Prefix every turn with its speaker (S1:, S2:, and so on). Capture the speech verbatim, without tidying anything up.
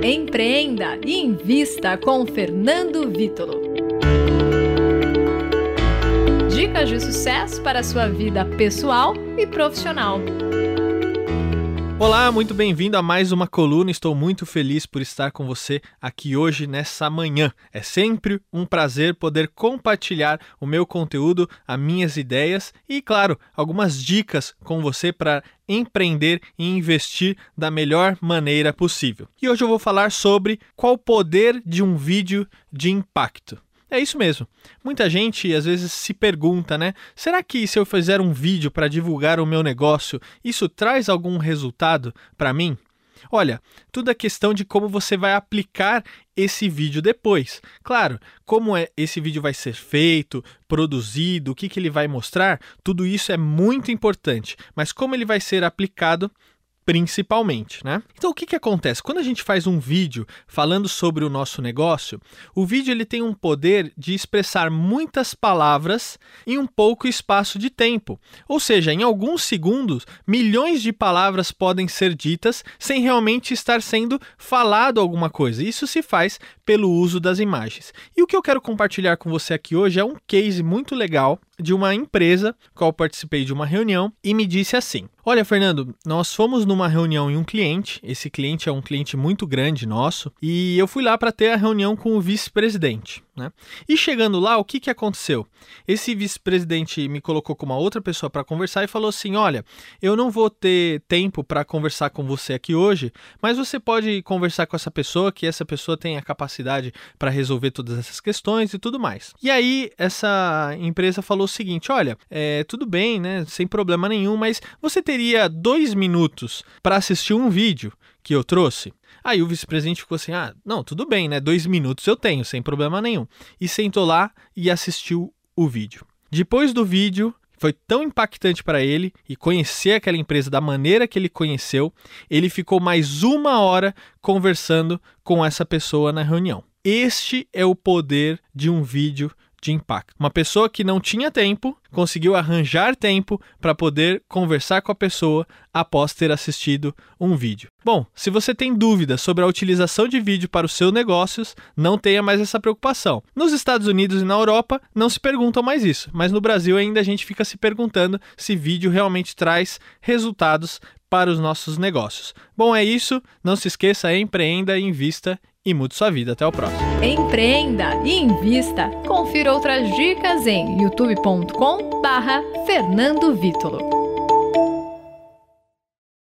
S1: Empreenda e invista com Fernando Vítolo. Dicas de sucesso para a sua vida pessoal e profissional.
S2: Olá, muito bem-vindo a mais uma coluna. Estou muito feliz por estar com você aqui hoje, nessa manhã. É sempre um prazer poder compartilhar o meu conteúdo, as minhas ideias e, claro, algumas dicas com você para empreender e investir da melhor maneira possível. E hoje eu vou falar sobre qual o poder de um vídeo de impacto. É isso mesmo. Muita gente às vezes se pergunta, né? Será que se eu fizer um vídeo para divulgar o meu negócio, isso traz algum resultado para mim? Olha, tudo é questão de como você vai aplicar esse vídeo depois. Claro, como é, esse vídeo vai ser feito, produzido, o que, que ele vai mostrar, tudo isso é muito importante. Mas como ele vai ser aplicado, principalmente, né? Então, o que que acontece? Quando a gente faz um vídeo falando sobre o nosso negócio, o vídeo ele tem um poder de expressar muitas palavras em um pouco espaço de tempo. Ou seja, em alguns segundos, milhões de palavras podem ser ditas sem realmente estar sendo falado alguma coisa. Isso se faz pelo uso das imagens. E o que eu quero compartilhar com você aqui hoje é um case muito legal de uma empresa, qual participei de uma reunião e me disse assim: olha, Fernando, nós fomos numa reunião em um cliente, esse cliente é um cliente muito grande nosso, e eu fui lá para ter a reunião com o vice-presidente, né? E chegando lá, o que que aconteceu? Esse vice-presidente me colocou com uma outra pessoa para conversar e falou assim: olha, eu não vou ter tempo para conversar com você aqui hoje, mas você pode conversar com essa pessoa, que essa pessoa tem a capacidade para resolver todas essas questões e tudo mais. E aí, essa empresa falou o seguinte: olha, é, tudo bem, né, sem problema nenhum, mas você teria dois minutos para assistir um vídeo que eu trouxe? Aí o vice-presidente ficou assim: ah, não, tudo bem, né, dois minutos eu tenho, sem problema nenhum. E sentou lá e assistiu o vídeo. Depois do vídeo, foi tão impactante para ele e conhecer aquela empresa da maneira que ele conheceu, ele ficou mais uma hora conversando com essa pessoa na reunião. Este é o poder de um vídeo de impacto. Uma pessoa que não tinha tempo, conseguiu arranjar tempo para poder conversar com a pessoa após ter assistido um vídeo. Bom, se você tem dúvidas sobre a utilização de vídeo para os seus negócios, não tenha mais essa preocupação. Nos Estados Unidos e na Europa não se perguntam mais isso, mas no Brasil ainda a gente fica se perguntando se vídeo realmente traz resultados para os nossos negócios. Bom, é isso. Não se esqueça, empreenda, invista e mude sua vida. Até o próximo.
S1: Empreenda e invista. Confira outras dicas em youtube ponto com barra Fernando Vítolo.